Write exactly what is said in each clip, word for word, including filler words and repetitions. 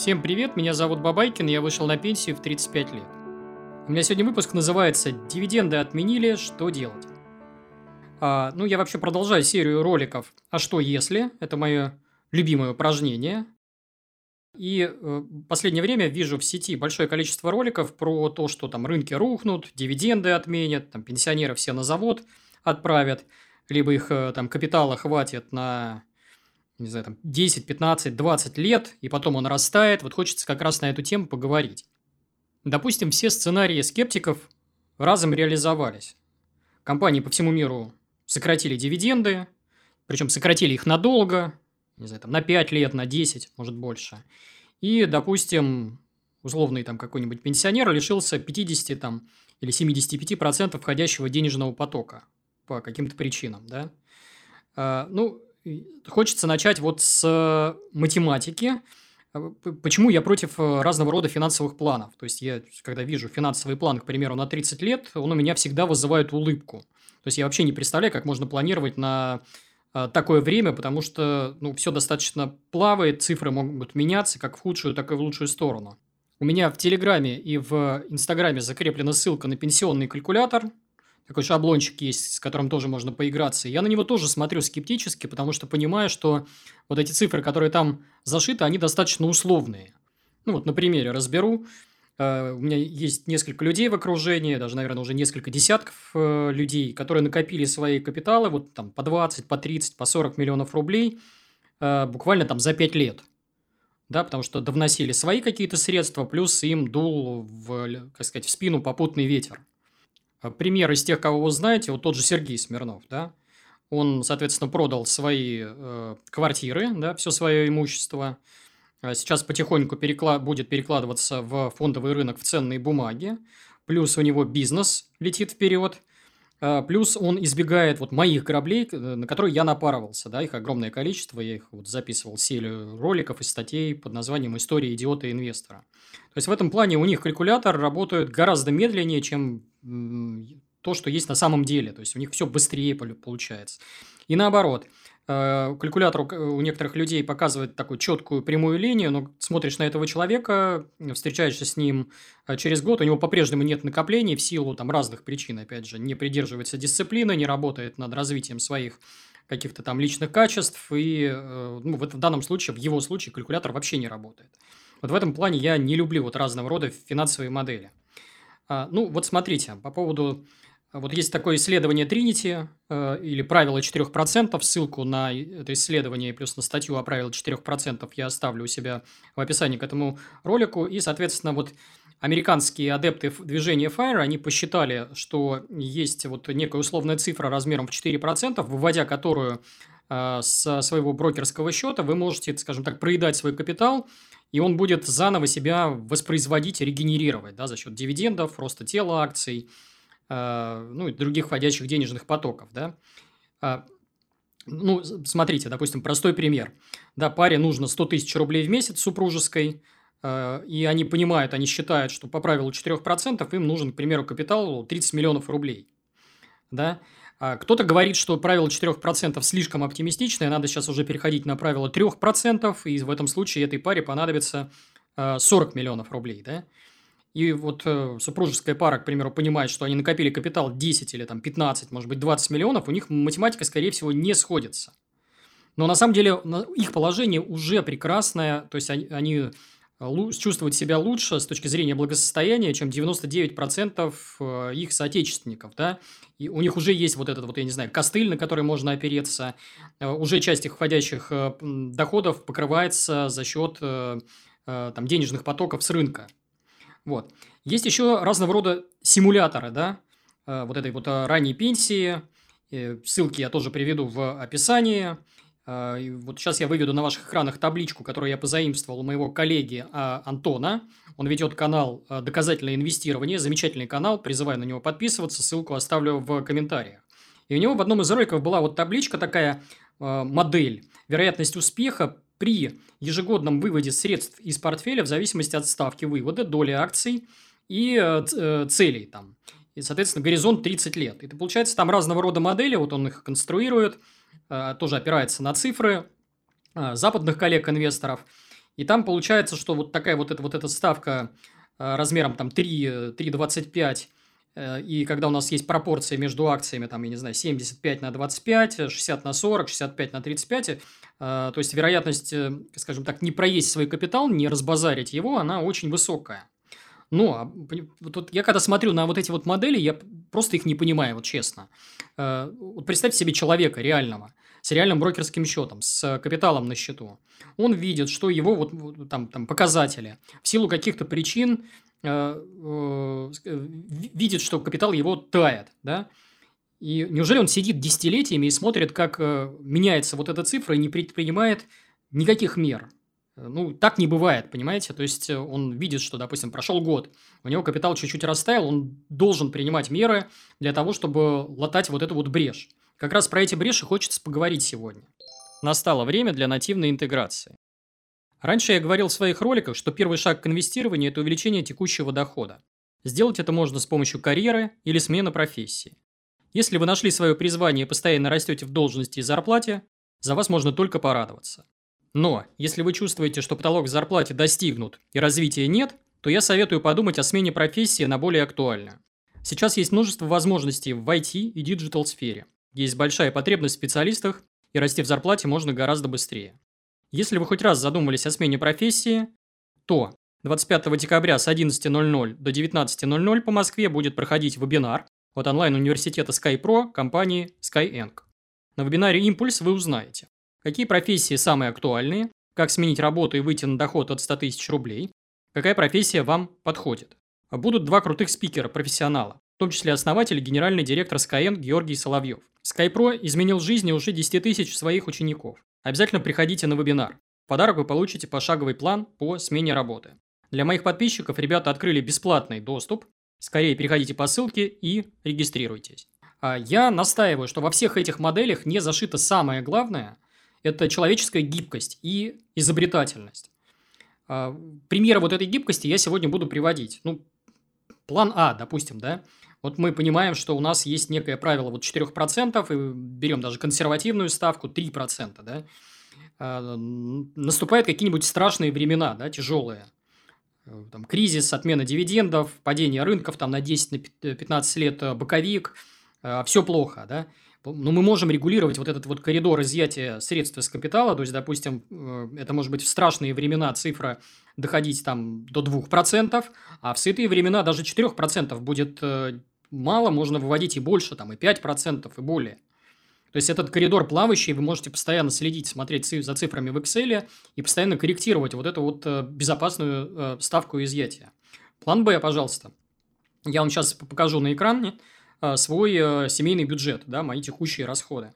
Всем привет, меня зовут Бабайкин, я вышел на пенсию в тридцать пять лет. У меня сегодня выпуск называется «Дивиденды отменили, что делать?». А, ну, я вообще продолжаю серию роликов «А что если?». Это мое любимое упражнение. И э, в последнее время вижу в сети большое количество роликов про то, что там рынки рухнут, дивиденды отменят, там пенсионеров все на завод отправят, либо их э, там капитала хватит на, не знаю, там десять, пятнадцать, двадцать лет, и потом он растает. Вот хочется как раз на эту тему поговорить. Допустим, все сценарии скептиков разом реализовались. Компании по всему миру сократили дивиденды, причем сократили их надолго, не знаю, там, на пять лет, на десять, может больше. И, допустим, условный там какой-нибудь пенсионер лишился пятьдесят там, или семьдесят пять процентов входящего денежного потока по каким-то причинам. Да? А, ну, хочется начать вот с математики. Почему я против разного рода финансовых планов? То есть, я, когда вижу финансовый план, к примеру, на тридцать лет, он у меня всегда вызывает улыбку. То есть, я вообще не представляю, как можно планировать на а, такое время, потому что ну, все достаточно плавает, цифры могут меняться как в худшую, так и в лучшую сторону. У меня в Телеграме и в Инстаграме закреплена ссылка на пенсионный калькулятор. Такой шаблончик есть, с которым тоже можно поиграться. Я на него тоже смотрю скептически, потому что понимаю, что вот эти цифры, которые там зашиты, они достаточно условные. Ну, вот на примере разберу. Э, У меня есть несколько людей в окружении, даже, наверное, уже несколько десятков э, людей, которые накопили свои капиталы вот там по двадцать, по тридцать, по сорок миллионов рублей э, буквально там за пять лет. Да, потому что довносили свои какие-то средства, плюс им дул в, как сказать, в спину попутный ветер. Пример из тех, кого вы знаете, вот тот же Сергей Смирнов, да, он, соответственно, продал свои э, квартиры, да, все свое имущество, а сейчас потихоньку перекла- будет перекладываться в фондовый рынок в ценные бумаги, плюс у него бизнес летит вперед, а, плюс он избегает вот моих граблей, к- на которые я напарывался, да, их огромное количество, я их вот записывал серию роликов и статей под названием «История идиота и инвестора». То есть, в этом плане у них калькулятор работает гораздо медленнее, чем м, то, что есть на самом деле. То есть, у них все быстрее полю- получается. И наоборот, э, калькулятор у к- у некоторых людей показывает такую четкую прямую линию, но смотришь на этого человека, м, встречаешься с ним а через год, у него по-прежнему нет накоплений в силу там разных причин, опять же, не придерживается дисциплины, не работает над развитием своих каких-то там личных качеств, и э, ну, в, этом- в данном случае, в его случае, калькулятор вообще не работает. Вот в этом плане я не люблю вот разного рода финансовые модели. А, ну, вот смотрите, по поводу... а, Вот есть такое исследование Тринити э, или правило четырех процентов. Ссылку на это исследование плюс на статью о правиле четырех процентов я оставлю у себя в описании к этому ролику. И, соответственно, вот американские адепты ф- движения файр, они посчитали, что есть вот некая условная цифра размером в четыре процента, выводя которую э, со своего брокерского счета, вы можете, скажем так, проедать свой капитал, и он будет заново себя воспроизводить, регенерировать, да, за счет дивидендов, роста тела акций, а, ну, и других входящих денежных потоков, да. А, ну, с- смотрите, допустим, простой пример. Да, паре нужно сто тысяч рублей в месяц супружеской, а, и они понимают, они считают, что по правилу четырех процентов им нужен, к примеру, капитал тридцать миллионов рублей, да. А кто-то говорит, что правило четырех процентов слишком оптимистичное, надо сейчас уже переходить на правило трех процентов, и в этом случае этой паре понадобится а, сорок миллионов рублей, да. И вот э, супружеская пара, к примеру, понимает, что они накопили капитал десять или там пятнадцать, может быть, двадцать миллионов, у них математика, скорее всего, не сходится. Но на самом деле на- их положение уже прекрасное, то есть они, они лу- чувствуют себя лучше с точки зрения благосостояния, чем девяносто девять процентов э, их соотечественников, да, и у них уже есть вот этот вот, я не знаю, костыль, на который можно опереться, Э, уже часть их входящих э, м, доходов покрывается за счет э, э, там, денежных потоков с рынка. Вот. Есть еще разного рода симуляторы, да, э, вот этой вот э, ранней пенсии. Э, Ссылки я тоже приведу в описании. Э, и Вот сейчас я выведу на ваших экранах табличку, которую я позаимствовал у моего коллеги а, Антона. Он ведет канал э, «Доказательное инвестирование». Замечательный канал. Призываю на него подписываться. Ссылку оставлю в комментариях. И у него в одном из роликов была вот табличка такая, э, модель. Вероятность успеха при ежегодном выводе средств из портфеля в зависимости от ставки вывода, доли акций и э, ц- э, целей там. И, соответственно, горизонт тридцать лет. Это получается там разного рода модели, вот он их конструирует, э, тоже опирается на цифры э, западных коллег-инвесторов. И там получается, что вот такая вот эта, вот эта ставка э, размером там три, три двадцать пять, э, и когда у нас есть пропорция между акциями, там, я не знаю, семьдесят пять на двадцать пять, шестьдесят на сорок, шестьдесят пять на тридцать пять, э, то есть вероятность, э, скажем так, не проесть свой капитал, не разбазарить его, она очень высокая. Но а, пони- вот вот я когда смотрю на вот эти вот модели, я п- просто их не понимаю, вот честно. Э, Вот представьте себе человека реального, с реальным брокерским счетом, с капиталом на счету. Он видит, что его вот, вот там, там показатели в силу каких-то причин э, э, с- э, ви- видит, что капитал его тает, да? И неужели он сидит десятилетиями и смотрит, как э, меняется вот эта цифра и не предпринимает никаких мер? Э, Ну, так не бывает, понимаете? То есть, э, он видит, что, допустим, прошел год, у него капитал чуть-чуть растаял, он должен принимать меры для того, чтобы латать вот эту вот брешь. Как раз про эти бреши хочется поговорить сегодня. Настало время для нативной интеграции. Раньше я говорил в своих роликах, что первый шаг к инвестированию – это увеличение текущего дохода. Сделать это можно с помощью карьеры или смены профессии. Если вы нашли свое призвание и постоянно растете в должности и зарплате, за вас можно только порадоваться. Но, если вы чувствуете, что потолок в зарплате достигнут и развития нет, то я советую подумать о смене профессии на более актуальную. Сейчас есть множество возможностей в ай ти и диджитал сфере. Есть большая потребность в специалистах, и расти в зарплате можно гораздо быстрее. Если вы хоть раз задумались о смене профессии, то двадцать пятого декабря с одиннадцати ноль ноль до девятнадцати ноль ноль по Москве будет проходить вебинар от онлайн-университета SkyPro компании Skyeng. На вебинаре «Импульс» вы узнаете, какие профессии самые актуальные, как сменить работу и выйти на доход от ста тысяч рублей, какая профессия вам подходит. Будут два крутых спикера-профессионала, в том числе основатель и генеральный директор Skyeng Георгий Соловьев. SkyPro изменил жизни уже десяти тысяч своих учеников. Обязательно приходите на вебинар. В подарок вы получите пошаговый план по смене работы. Для моих подписчиков ребята открыли бесплатный доступ. Скорее переходите по ссылке и регистрируйтесь. А Я настаиваю, что во всех этих моделях не зашито самое главное – это человеческая гибкость и изобретательность. А, Примеры вот этой гибкости я сегодня буду приводить. Ну, план А, допустим, да. Вот мы понимаем, что у нас есть некое правило вот четыре процента, и берем даже консервативную ставку три процента, да. А, н- Наступают какие-нибудь страшные времена, да, тяжелые. Э, Там, кризис, отмена дивидендов, падение рынков там, на десять-пятнадцать лет, э, боковик, все плохо, да. Но мы можем регулировать вот этот вот коридор изъятия средств из капитала, то есть, допустим, э, это может быть в страшные времена цифра доходить там до двух процентов, а в сытые времена даже четыре процента будет э, мало, можно выводить и больше, там, и пять процентов, и более. То есть, этот коридор плавающий, вы можете постоянно следить, смотреть ци- за цифрами в Excel и постоянно корректировать вот эту вот э, безопасную э, ставку изъятия. План Б, пожалуйста. Я вам сейчас покажу на экране э, свой э, семейный бюджет, да, мои текущие расходы.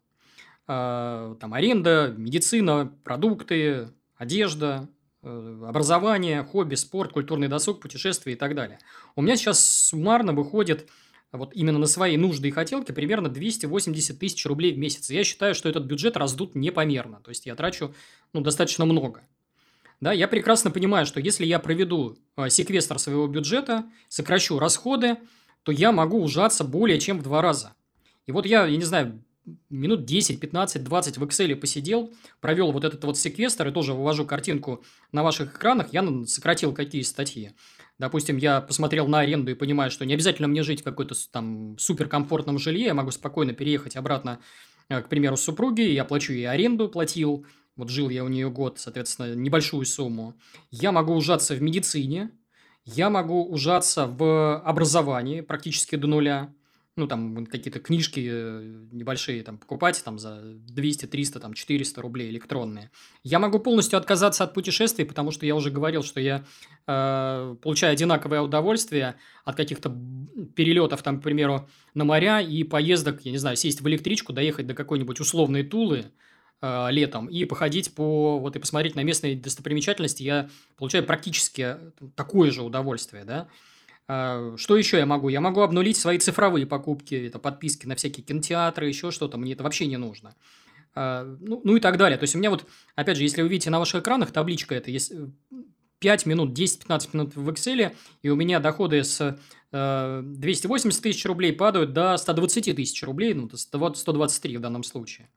Э, Там аренда, медицина, продукты, одежда, э, образование, хобби, спорт, культурный досуг, путешествия и так далее. У меня сейчас суммарно выходит вот именно на свои нужды и хотелки примерно двести восемьдесят тысяч рублей в месяц. И я считаю, что этот бюджет раздут непомерно. То есть, я трачу ну, достаточно много. Да, я прекрасно понимаю, что если я проведу э, секвестр своего бюджета, сокращу расходы, то я могу ужаться более чем в два раза. И вот я, я не знаю, минут десять, пятнадцать, двадцать в Excel посидел, провел вот этот вот секвестр и тоже вывожу картинку на ваших экранах, я н- сократил какие статьи. Допустим, я посмотрел на аренду и понимаю, что не обязательно мне жить в какой-то с- там суперкомфортном жилье, я могу спокойно переехать обратно, э, к примеру, с супруги, я плачу ей аренду, платил, вот жил я у нее год, соответственно, небольшую сумму. Я могу ужаться в медицине, я могу ужаться в образовании практически до нуля. Ну, там какие-то книжки э, небольшие там покупать там за двести, триста, там четыреста рублей электронные. Я могу полностью отказаться от путешествий, потому что я уже говорил, что я э, получаю одинаковое удовольствие от каких-то б- перелетов, там, к примеру, на моря и поездок, я не знаю, сесть в электричку, доехать до какой-нибудь условной Тулы, э, летом и походить по, вот и посмотреть на местные достопримечательности, я получаю практически такое же удовольствие, да. А, Что еще я могу? Я могу обнулить свои цифровые покупки, это подписки на всякие кинотеатры, еще что-то, мне это вообще не нужно. А, Ну, ну и так далее. То есть, у меня вот, опять же, если вы видите на ваших экранах, табличка это, есть пять минут, десять-пятнадцать минут в Excel, и у меня доходы с э, двухсот восьмидесяти тысяч рублей падают до ста двадцати тысяч рублей, ну, то сто двадцать три в данном случае.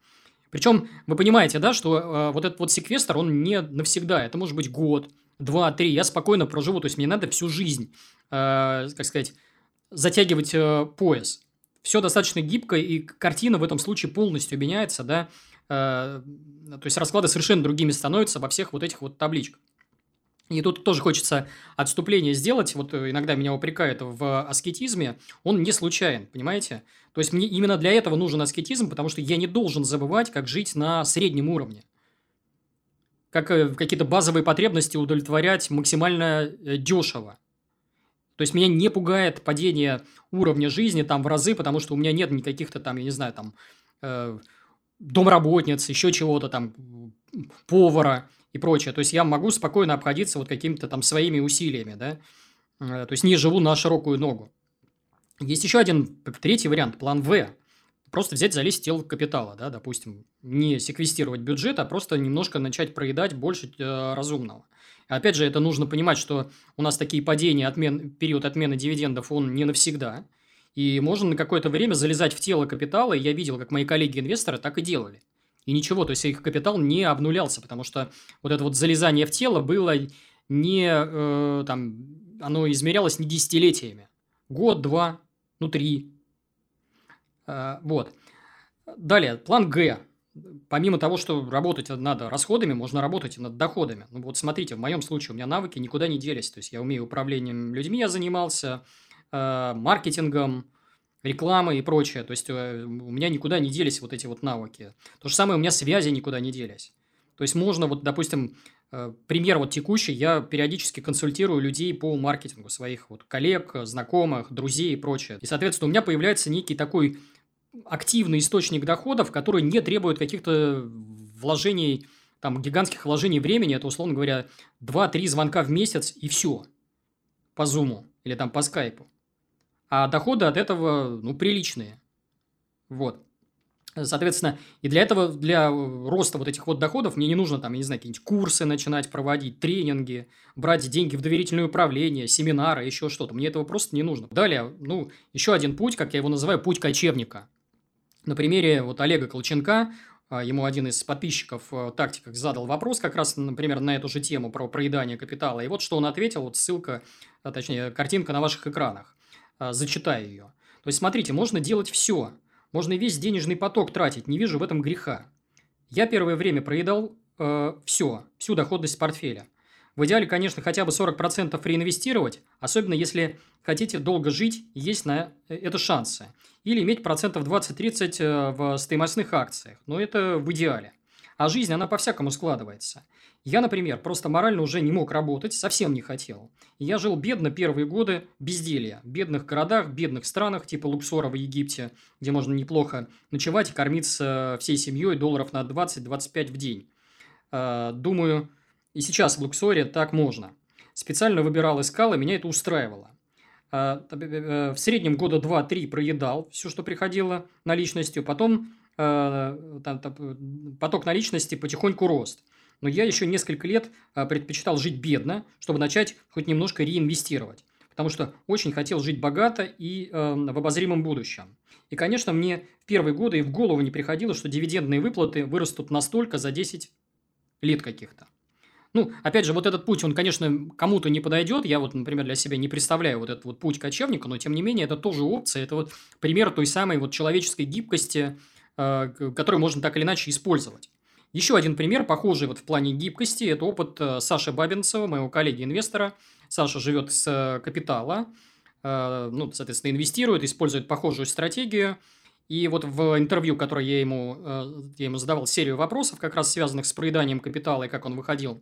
Причем вы понимаете, да, что э, вот этот вот секвестр, он не навсегда. Это может быть год, два, три. Я спокойно проживу. То есть, мне надо всю жизнь, э, как сказать, затягивать э, пояс. Все достаточно гибко, и картина в этом случае полностью меняется, да. Э, то есть, расклады совершенно другими становятся во всех вот этих вот табличках. И тут тоже хочется отступление сделать. Вот э, иногда меня упрекают в аскетизме. Он не случайен, понимаете? То есть, мне именно для этого нужен аскетизм, потому что я не должен забывать, как жить на среднем уровне. Как э, какие-то базовые потребности удовлетворять максимально э, дешево. То есть, меня не пугает падение уровня жизни там в разы, потому что у меня нет никаких-то там, я не знаю, там э, домработниц, еще чего-то там, м, повара и прочее. То есть, я могу спокойно обходиться вот какими-то там своими усилиями, да. Э, То есть, не живу на широкую ногу. Есть еще один, п- третий вариант, план В. Просто взять, залезть в тело капитала, да, допустим, не секвестировать бюджет, а просто немножко начать проедать больше э, разумного. Опять же, это нужно понимать, что у нас такие падения, отмен, период отмены дивидендов, он не навсегда. И можно на какое-то время залезать в тело капитала. И я видел, как мои коллеги-инвесторы так и делали. И ничего, то есть их капитал не обнулялся, потому что вот это вот залезание в тело было не, э, там, оно измерялось не десятилетиями. Год, два, ну, три. Э, вот. Далее, план Г. Помимо того, что работать надо расходами, можно работать и над доходами. Ну, вот смотрите, в моем случае у меня навыки никуда не делись. То есть, я умею управлением людьми, я занимался, э, маркетингом, рекламой и прочее. То есть, э, у меня никуда не делись вот эти вот навыки. То же самое, у меня связи никуда не делись. То есть, можно вот, допустим, э, пример вот текущий, я периодически консультирую людей по маркетингу, своих вот коллег, знакомых, друзей и прочее. И, соответственно, у меня появляется некий такой активный источник доходов, который не требует каких-то вложений, там, гигантских вложений времени. Это, условно говоря, два-три звонка в месяц и все по Зуму или там по Скайпу. А доходы от этого, ну, приличные. Вот. Соответственно, и для этого, для роста вот этих вот доходов мне не нужно там, я не знаю, какие-нибудь курсы начинать проводить, тренинги, брать деньги в доверительное управление, семинары, еще что-то. Мне этого просто не нужно. Далее, ну, еще один путь, как я его называю, путь кочевника. На примере вот Олега Колченка, а, ему один из подписчиков в тактиках задал вопрос как раз, например, на эту же тему про проедание капитала. И вот что он ответил, вот ссылка, а, точнее, картинка на ваших экранах. А, Зачитаю ее. То есть, смотрите, можно делать все. Можно весь денежный поток тратить, не вижу в этом греха. Я первое время проедал э, все, всю доходность портфеля. В идеале, конечно, хотя бы сорок процентов реинвестировать, особенно если хотите долго жить, есть на это шансы. Или иметь процентов двадцать-тридцать э, в стоимостных акциях. Но это в идеале. А жизнь, она по-всякому складывается. Я, например, просто морально уже не мог работать, совсем не хотел. И я жил бедно первые годы безделья. В бедных городах, бедных странах, типа Луксора в Египте, где можно неплохо ночевать и кормиться всей семьей долларов на двадцать-двадцать пять в день. Э, Думаю, и сейчас в Луксоре так можно. Специально выбирал, искал, и меня это устраивало. Э, т- э, В среднем года два-три проедал все, что приходило наличностью. Потом э, там- там, поток наличности потихоньку рос. Но я еще несколько лет э, предпочитал жить бедно, чтобы начать хоть немножко реинвестировать. Потому что очень хотел жить богато и э, в обозримом будущем. И, конечно, мне в первые годы и в голову не приходило, что дивидендные выплаты вырастут настолько за десять лет каких-то. Ну, опять же, вот этот путь, он, конечно, кому-то не подойдет. Я вот, например, для себя не представляю вот этот вот путь кочевника, но, тем не менее, это тоже опция. Это вот пример той самой вот человеческой гибкости, э, к- которую можно так или иначе использовать. Еще один пример, похожий вот в плане гибкости, это опыт э, Саши Бабинцева, моего коллеги-инвестора. Саша живет с э, капитала, э, ну, соответственно, инвестирует, использует похожую стратегию. И вот в интервью, которое я ему, э, я ему задавал серию вопросов, как раз связанных с проеданием капитала и как он выходил,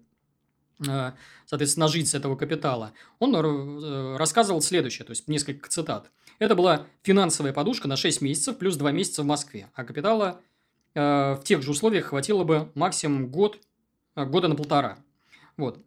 э, соответственно, жить с этого капитала, он э, рассказывал следующее, то есть несколько цитат. Это была финансовая подушка на шесть месяцев плюс два месяца в Москве, а капитала э, в тех же условиях хватило бы максимум год, э, года на полтора. Вот.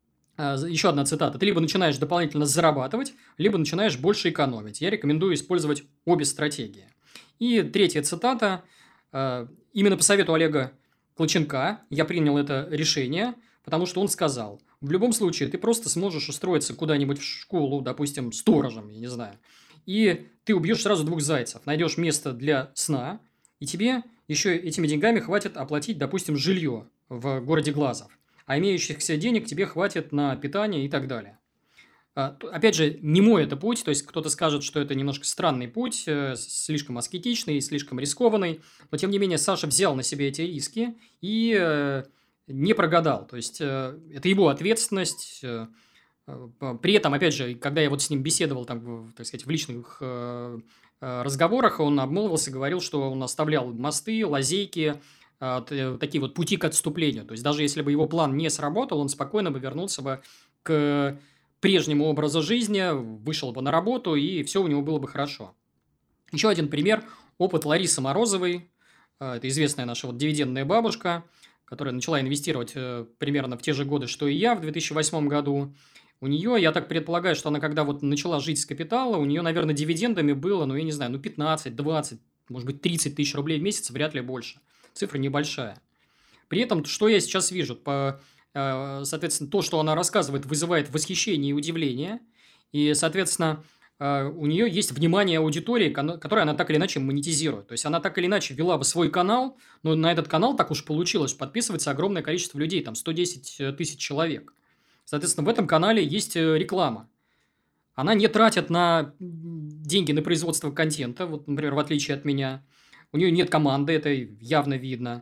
А, за- Еще одна цитата. Ты либо начинаешь дополнительно зарабатывать, либо начинаешь больше экономить. Я рекомендую использовать обе стратегии. И третья цитата. А, Именно по совету Олега Клоченка я принял это решение, потому что он сказал, в любом случае ты просто сможешь устроиться куда-нибудь в школу, допустим, сторожем, я не знаю, и ты убьешь сразу двух зайцев. Найдешь место для сна, и тебе еще этими деньгами хватит оплатить, допустим, жилье в городе Глазов, а имеющихся денег тебе хватит на питание и так далее. А, т- Опять же, не мой это путь, то есть кто-то скажет, что это немножко странный путь, э, слишком аскетичный, слишком рискованный, но тем не менее Саша взял на себя эти риски и э, не прогадал, то есть э, это его ответственность. э, э, п- При этом, опять же, когда я вот с ним беседовал, там, в, так сказать, в личных э, э, разговорах, он обмолвился, говорил, что он оставлял мосты, лазейки, а, т- такие вот пути к отступлению. То есть даже если бы его план не сработал, он спокойно бы вернулся бы к прежнему образу жизни, вышел бы на работу, и все у него было бы хорошо. Еще один пример – опыт Ларисы Морозовой. А, Это известная наша вот дивидендная бабушка, которая начала инвестировать э, примерно в те же годы, что и я в две тысячи восьмом году. У нее, я так предполагаю, что она когда вот начала жить с капитала, у нее, наверное, дивидендами было, ну, я не знаю, ну, пятнадцать, двадцать, может быть, тридцать тысяч рублей в месяц, вряд ли больше. Цифра небольшая. При этом, что я сейчас вижу? По, э, соответственно, то, что она рассказывает, вызывает восхищение и удивление. И, соответственно, э, у нее есть внимание аудитории, кано- которое она так или иначе монетизирует. То есть, она так или иначе вела бы свой канал, но на этот канал так уж получилось, подписывается огромное количество людей, там сто десять тысяч человек. Соответственно, в этом канале есть э, реклама. Она не тратит на м, деньги на производство контента, вот, например, в отличие от меня. У нее нет команды, это явно видно.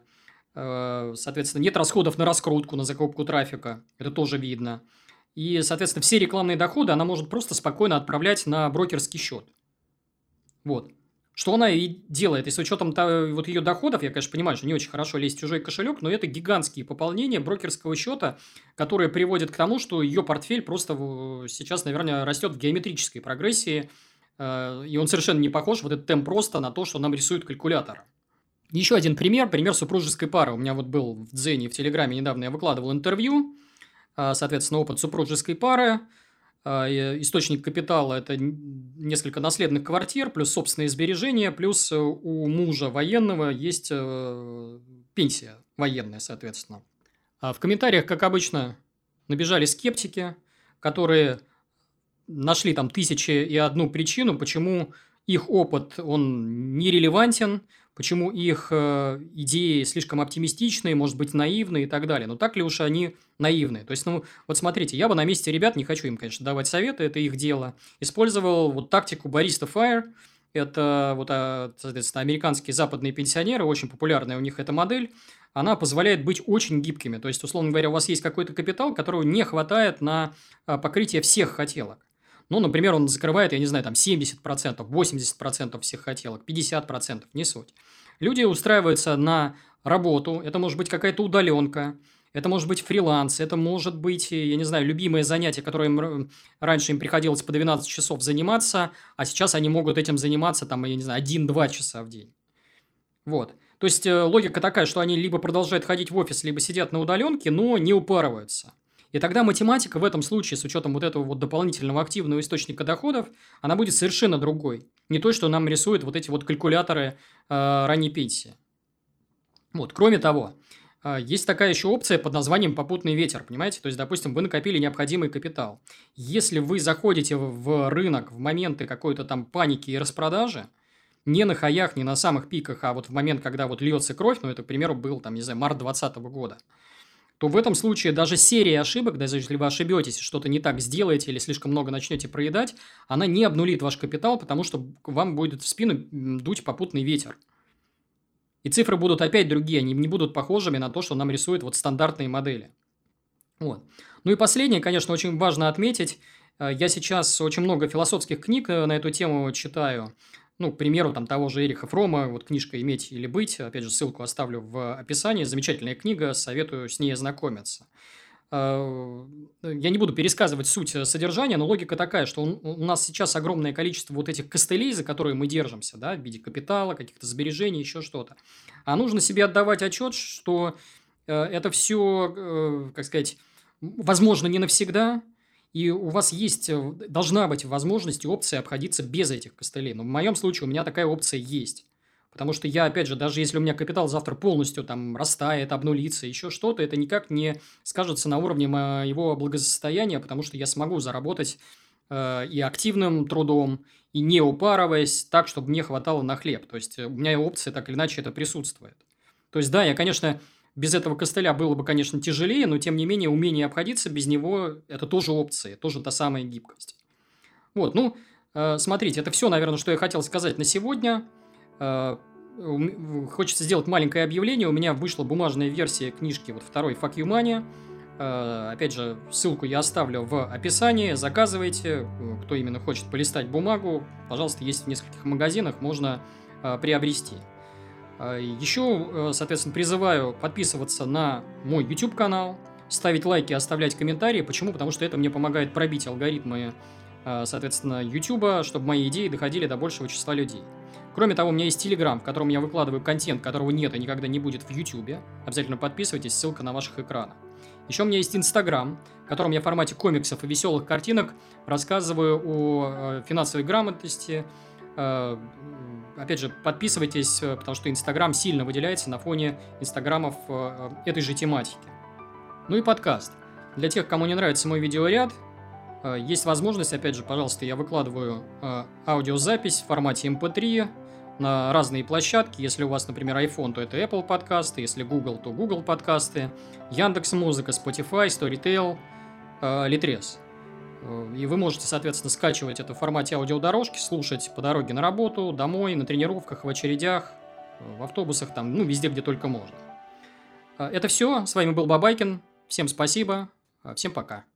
Э, Соответственно, нет расходов на раскрутку, на закупку трафика. Это тоже видно. И, соответственно, все рекламные доходы она может просто спокойно отправлять на брокерский счет. Вот. Что она и делает. И с учетом та- вот ее доходов, я, конечно, понимаю, что не очень хорошо лезть в чужой кошелек, но это гигантские пополнения брокерского счета, которые приводят к тому, что ее портфель просто в- сейчас, наверное, растет в геометрической прогрессии. Э, И он совершенно не похож, вот этот темп просто на то, что нам рисует калькулятор. Еще один пример, пример супружеской пары. У меня вот был в Дзене, в Телеграме недавно я выкладывал интервью, а, соответственно, опыт супружеской пары. А, и Источник капитала – это н- несколько наследных квартир, плюс собственные сбережения, плюс э, у мужа военного есть э, пенсия военная, соответственно. А в комментариях, как обычно, набежали скептики, которые нашли там тысячи и одну причину, почему их опыт, он нерелевантен, почему их э, идеи слишком оптимистичные, может быть, наивные и так далее. Но так ли уж они наивные? То есть, ну, вот смотрите, я бы на месте ребят, не хочу им, конечно, давать советы, это их дело, использовал вот тактику Barista Fire. Это вот, а, соответственно, американские западные пенсионеры, очень популярная у них эта модель. Она позволяет быть очень гибкими. То есть, условно говоря, у вас есть какой-то капитал, которого не хватает на а, покрытие всех хотелок. Ну, например, он закрывает, я не знаю, там семьдесят процентов, восемьдесят процентов всех хотелок, пятьдесят процентов, не суть. Люди устраиваются на работу, это может быть какая-то удаленка, это может быть фриланс, это может быть, э, я не знаю, любимое занятие, которое им р- раньше им приходилось по двенадцать часов заниматься, а сейчас они могут этим заниматься, там, я не знаю, один-два часа в день. Вот. То есть, э, логика такая, что они либо продолжают ходить в офис, либо сидят на удаленке, но не упарываются. И тогда математика в этом случае, с учетом вот этого вот дополнительного активного источника доходов, она будет совершенно другой. Не то, что нам рисуют вот эти вот калькуляторы э, ранней пенсии. Вот. Кроме того, а, есть такая еще опция под названием попутный ветер, понимаете? То есть, допустим, вы накопили необходимый капитал. Если вы заходите в в рынок в моменты какой-то там паники и распродажи, не на хаях, не на самых пиках, а вот в момент, когда вот льется кровь, ну, это, к примеру, был, там, не знаю, март двадцатого года, то в этом случае даже серия ошибок, даже если вы ошибетесь, что-то не так сделаете или слишком много начнете проедать, она не обнулит ваш капитал, потому что вам будет в спину м, дуть попутный ветер. И цифры будут опять другие, они не будут похожими на то, что нам рисуют вот стандартные модели. Вот. Ну и последнее, конечно, очень важно отметить. э, Я сейчас очень много философских книг э, на эту тему читаю. Ну, к примеру, там того же Эриха Фрома, вот книжка «Иметь или быть». Опять же, ссылку оставлю в описании. Замечательная книга, советую с ней ознакомиться. Э, Я не буду пересказывать суть э, содержания, но логика такая, что он- у нас сейчас огромное количество вот этих костылей, за которые мы держимся, да, в виде капитала, каких-то сбережений, еще что-то. А нужно себе отдавать отчет, что э, это все, как сказать, м, возможно, не навсегда, и у вас есть, э, должна быть возможность и опция обходиться без этих костылей. Но в моем случае у меня такая опция есть. Потому что я, опять же, даже если у меня капитал завтра полностью там растает, обнулится, еще что-то, это никак не скажется на уровне моего благосостояния, потому что я смогу заработать э, и активным трудом, и не упарываясь так, чтобы мне хватало на хлеб. То есть, э, у меня опция так или иначе это присутствует. То есть, да, я, конечно, без этого костыля было бы, конечно, тяжелее, но тем не менее умение обходиться без него – это тоже опция, тоже та самая гибкость. Вот, ну, э, смотрите, это все, наверное, что я хотел сказать на сегодня. Э, у м- Хочется сделать маленькое объявление. У меня вышла бумажная версия книжки, вот второй «Fuck you money». Э, Опять же, ссылку я оставлю в описании. Заказывайте. Э, Кто именно хочет полистать бумагу, пожалуйста, есть в нескольких магазинах, можно э, приобрести. А, Еще, э, соответственно, призываю подписываться на мой YouTube-канал, ставить лайки, оставлять комментарии. Почему? Потому что это мне помогает пробить алгоритмы, э, соответственно, YouTube, чтобы мои идеи доходили до большего числа людей. Кроме того, у меня есть Telegram, в котором я выкладываю контент, которого нет и никогда не будет в YouTube. Обязательно подписывайтесь, ссылка на ваших экранах. Еще у меня есть Instagram, в котором я в формате комиксов и веселых картинок рассказываю о э, финансовой грамотности. Э, Опять же, подписывайтесь, э, потому что Инстаграм сильно выделяется на фоне инстаграмов э, э, этой же тематики. Ну и подкаст. Для тех, кому не нравится мой видеоряд, э, есть возможность, опять же, пожалуйста, я выкладываю э, аудиозапись в формате эм пэ три на разные площадки. Если у вас, например, iPhone, то это Apple подкасты, если Google, то Google подкасты, Яндекс.Музыка, Spotify, Storytel, э, Litres. Э, И вы можете, соответственно, скачивать это в формате аудиодорожки, слушать по дороге на работу, домой, на тренировках, в очередях, э, в автобусах, там, ну, везде, где только можно. Э, Это все. С вами был Бабайкин. Всем спасибо. Э, Всем пока.